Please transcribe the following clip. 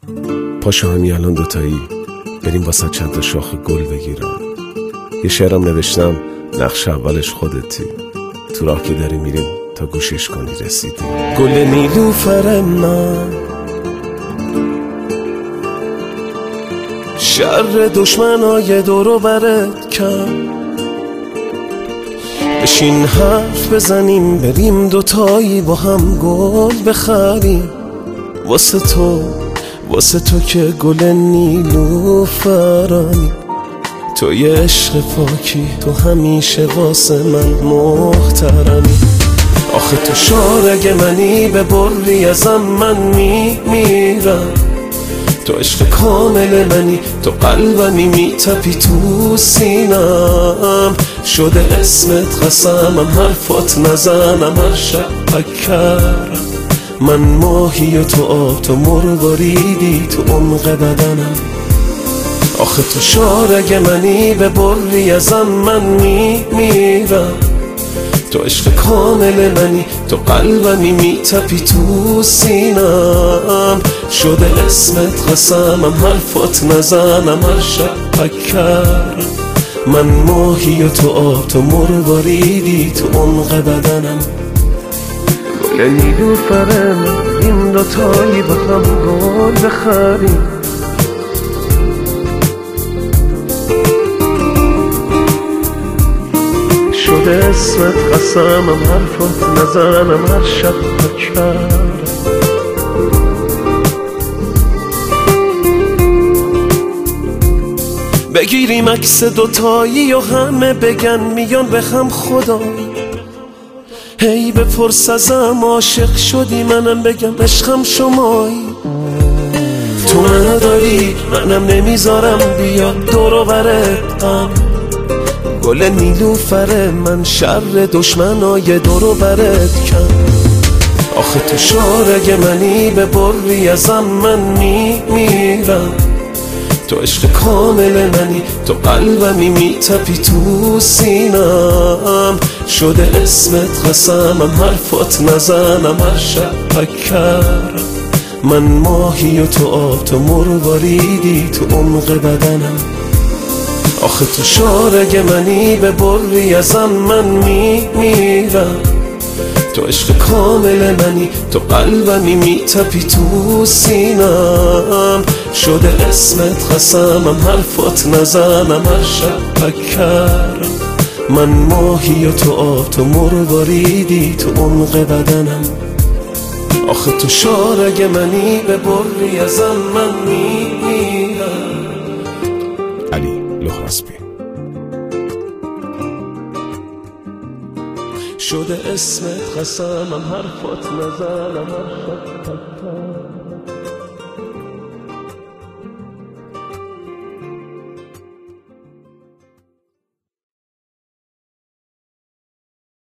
پاشو همین الان دوتایی بریم واسه چند تا شاخ گل بگیرم. یه شعرم نوشتم نقش اولش خودتی، تو راه که داری میریم تا گوشش کنی رسیدی. گل نیلوفر من شر دشمنای دورو برت کن، بشین حرف بزنیم بریم دوتایی با هم گل بخریم. واسه تو که گل نیلوفرانی، تو یه عشق پاکی، تو همیشه واسه من محترمی. آخه تو شارگ منی، به بری ازم من میمیرم. تو عشق کامل منی، تو قلبمی میتپی تو سینم. شده اسمت قسمم، حرفات نزنم، هر شب پکرم. من ماهی و تو آب، تو مرواریدی تو عمق بدنم. آخه تو شارگ منی، به بری ازم من میمیرم. تو عشق کامل منی، تو قلبمی میتپی تو سینم. شده اسمت قسمم، حرفات نزنم، هر شب پکرم. من ماهی و تو آب، تو مرواریدی تو عمق بدنم. گل نیلوفر من، این دوتایی با هم گل بخریم. شده اسمت قسمم، حرفات نزنم، هر شب پکرم. بگیریم عکس دوتایی و همه بگن میان به هم خدایی. هی بپرس ازم عاشق شدی، منم بگم عشقم شمایی. تو منو داری، منم نمیذارم بیاد دورو برتم. گل نیلوفر من شر دشمنای دورو برت کن. آخه تو شارگ منی، به بری ازم من میمیرم. تو عشق کامل منی، تو قلبمی میتپی تو سینم. شده اسمت قسمم، حرفات نزنم، هر شب پکرم. من ماهی و تو آب، تو مرواریدی تو عمق بدنم. آخه تو شارگ منی، به بری ازم من میمیرم. تو عشق کامل منی، تو قلبمی میتپی تو سینم. شده اسمت قسمم، حرفات نزنم، هر شب پکرم. من ماهی و تو آب، تو مرواریدی تو عمق بدنم. آخه تو شارگ منی، به بری ازم من میمیرم. علی لوحاسبی. شده اسمت قسمم، حرفات نزنم، هر شب پکرم.